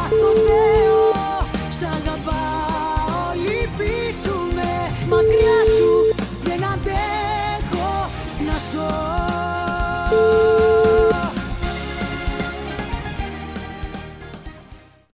το Θεό. Σ' αγαπάω, λυπήσουνε, μακριά σου δεν αντέχω να ζω.